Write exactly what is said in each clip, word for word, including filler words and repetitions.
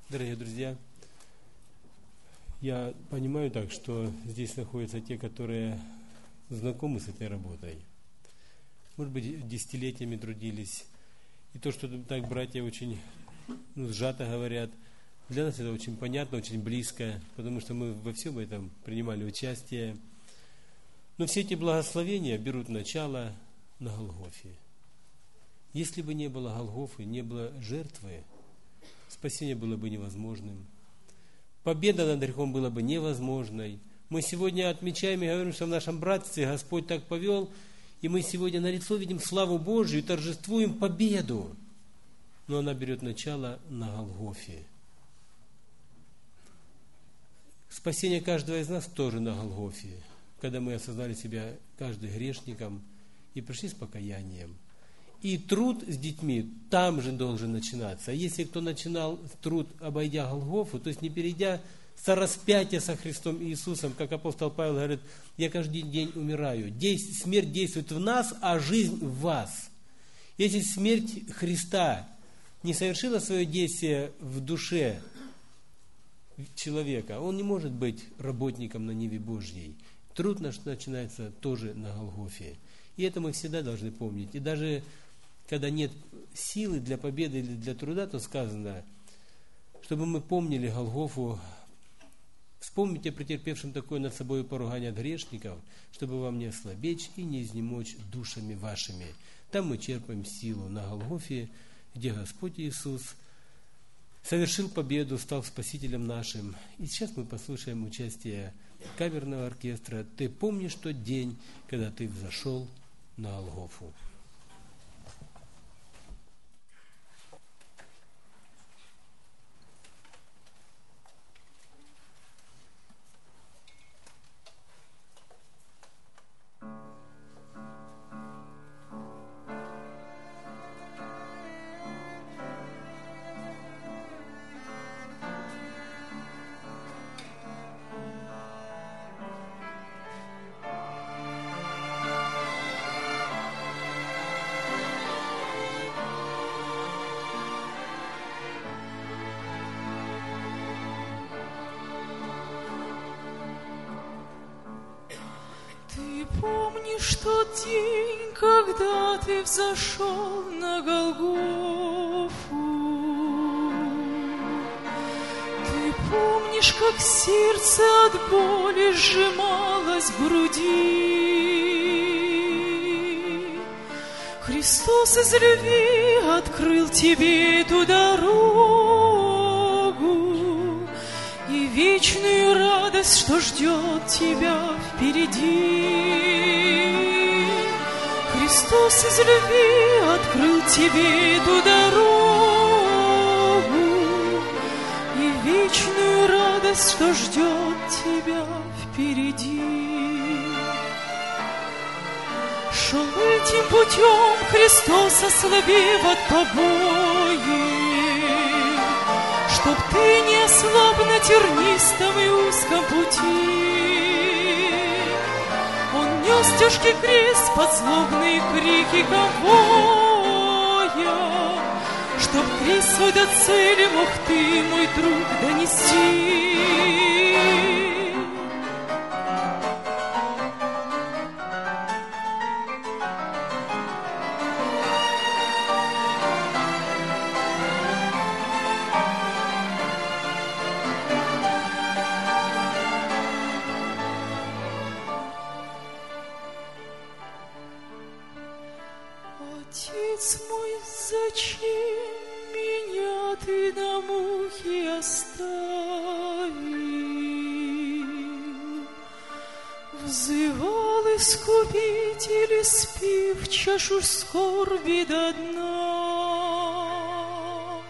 Дорогие друзья, я понимаю так, что здесь находятся те, которые знакомы с этой работой. Может быть, десятилетиями трудились. И то, что так братья очень ну, сжато говорят, для нас это очень понятно, очень близко, потому что мы во всем этом принимали участие. Но все эти благословения берут начало на Голгофе. Если бы не было Голгофы, не было жертвы, спасение было бы невозможным. Победа над грехом была бы невозможной. Мы сегодня отмечаем и говорим, что в нашем братстве Господь так повел, и мы сегодня на лицо видим славу Божию и торжествуем победу. Но она берет начало на Голгофе. Спасение каждого из нас тоже на Голгофе, когда мы осознали себя каждый грешником и пришли с покаянием. И труд с детьми там же должен начинаться. А если кто начинал труд, обойдя Голгофу, то есть не перейдя со распятия со Христом Иисусом, как апостол Павел говорит, я каждый день умираю. Смерть действует в нас, а жизнь в вас. Если смерть Христа не совершила свое действие в душе человека, он не может быть работником на ниве Божьей. Труд наш начинается тоже на Голгофе. И это мы всегда должны помнить. И даже когда нет силы для победы или для труда, то сказано, чтобы мы помнили Голгофу, вспомните о претерпевшем такое над собой поругание от грешников, чтобы вам не ослабеть и не изнемочь душами вашими. Там мы черпаем силу на Голгофе, где Господь Иисус совершил победу, стал Спасителем нашим. И сейчас мы послушаем участие камерного оркестра «Ты помнишь тот день, когда ты взошел на Голгофу». Помнишь тот день, когда ты взошел на Голгофу? Ты помнишь, как сердце от боли сжималось в груди? Христос из любви открыл тебе эту дорогу и вечную радость, что ждет тебя впереди. Христос из любви открыл тебе эту дорогу и вечную радость, что ждет тебя впереди. Шел этим путем Христос, ослабев от побоев, чтоб ты не ослаб на тернистом и узком пути. Он нес тяжкий крест под злобные крики конвоя, чтоб крест свой до цели мог ты, мой друг, донести. Отец мой, зачем меня ты на муке оставил? Взывал Искупитель, спив чашу скорби до дна.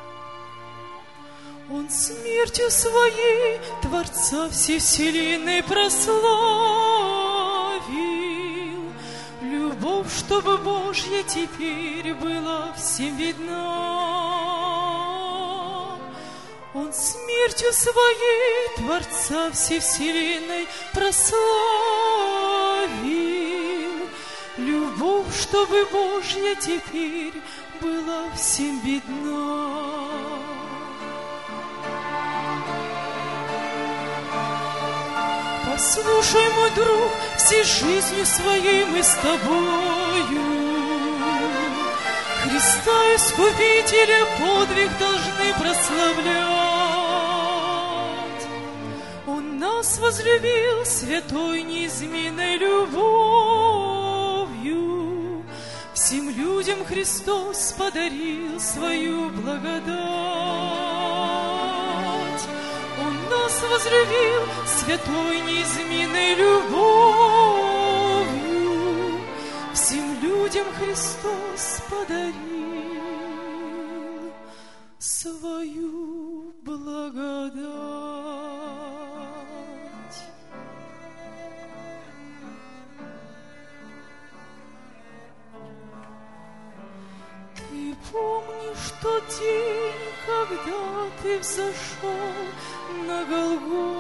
Он смертью своей Творца всей вселенной прославил. Любовь, чтобы Божья теперь была всем видна. Он смертью своей Творца всей вселенной прославил. Любовь, чтобы Божья теперь была всем видна. Послушай, мой друг, всей жизнью своей мы с тобою Христа Искупителя подвиг должны прославлять. Он нас возлюбил святой неизменной любовью, всем людям Христос подарил свою благодать. Он нас возлюбил святой неизменной любовью, всем людям Христос подарил свою благодать. Ты помнишь тот день, когда ты взошел на Голгофу?